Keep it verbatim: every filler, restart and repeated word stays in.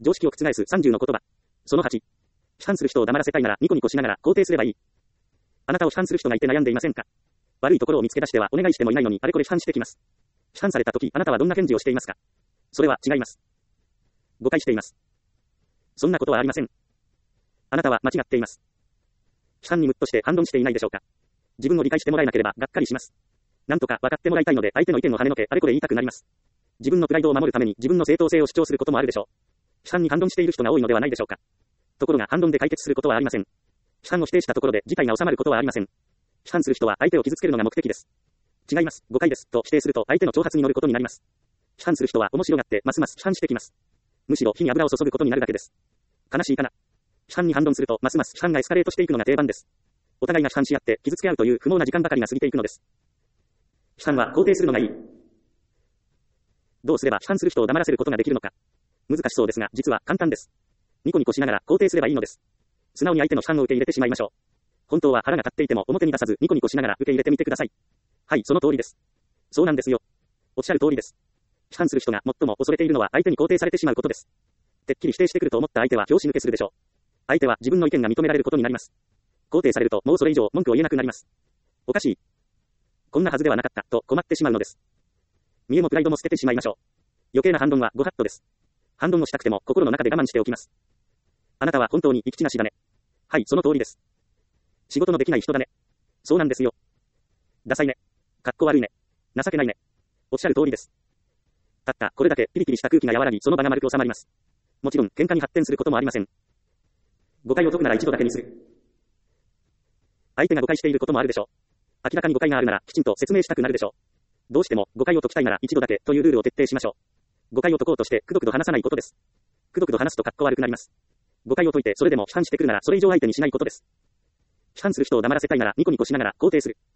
常識を覆すさんじゅうの言葉。そのはち。批判する人を黙らせたいならニコニコしながら肯定すればいい。あなたを批判する人がいて悩んでいませんか？悪いところを見つけ出してはお願いしてもいないのにあれこれ批判してきます。批判されたときあなたはどんな返事をしていますか？それは違います。誤解しています。そんなことはありません。あなたは間違っています。批判にムッとして反論していないでしょうか？自分を理解してもらえなければがっかりします。なんとか分かってもらいたいので相手の意見を跳ねのけあれこれ言いたくなります。自分のプライドを守るために自分の正当性を主張することもあるでしょう。批判に反論している人が多いのではないでしょうか。ところが反論で解決することはありません。批判を否定したところで事態が収まることはありません。批判する人は相手を傷つけるのが目的です。違います、誤解です、と否定すると相手の挑発に乗ることになります。批判する人は面白がってますます批判してきます。むしろ火に油を注ぐことになるだけです。悲しいかな。批判に反論するとますます批判がエスカレートしていくのが定番です。お互いが批判し合って傷つけ合うという不毛な時間ばかりが過ぎていくのです。批判は肯定するのがいい。どうすれば批判する人を黙らせることができるのか。難しそうですが実は簡単です。ニコニコしながら肯定すればいいのです。素直に相手の批判を受け入れてしまいましょう。本当は腹が立っていても表に出さずニコニコしながら受け入れてみてください。はい、その通りです。そうなんですよ。おっしゃる通りです。批判する人が最も恐れているのは相手に肯定されてしまうことです。てっきり否定してくると思った相手は拍子抜けするでしょう。相手は自分の意見が認められることになります。肯定されるともうそれ以上文句を言えなくなります。おかしい。こんなはずではなかったと困ってしまうのです。見栄もプライドも捨ててしまいましょう。余計な反論はご法度です。反論をしたくても心の中で我慢しておきます。あなたは本当に生き地なしだね。はい、その通りです。仕事のできない人だね。そうなんですよ。ダサいね。かっこ悪いね。情けないね。おっしゃる通りです。たったこれだけピリピリした空気が和らぎその場が丸く収まります。もちろん喧嘩に発展することもありません。誤解を解くなら一度だけにする。相手が誤解していることもあるでしょう。明らかに誤解があるならきちんと説明したくなるでしょう。どうしても誤解を解きたいなら一度だけというルールを徹底しましょう。誤解を解こうとしてくどくど話さないことです。くどくど話すとかっこ悪くなります。誤解を解いてそれでも批判してくるならそれ以上相手にしないことです。批判する人を黙らせたいならニコニコしながら肯定する。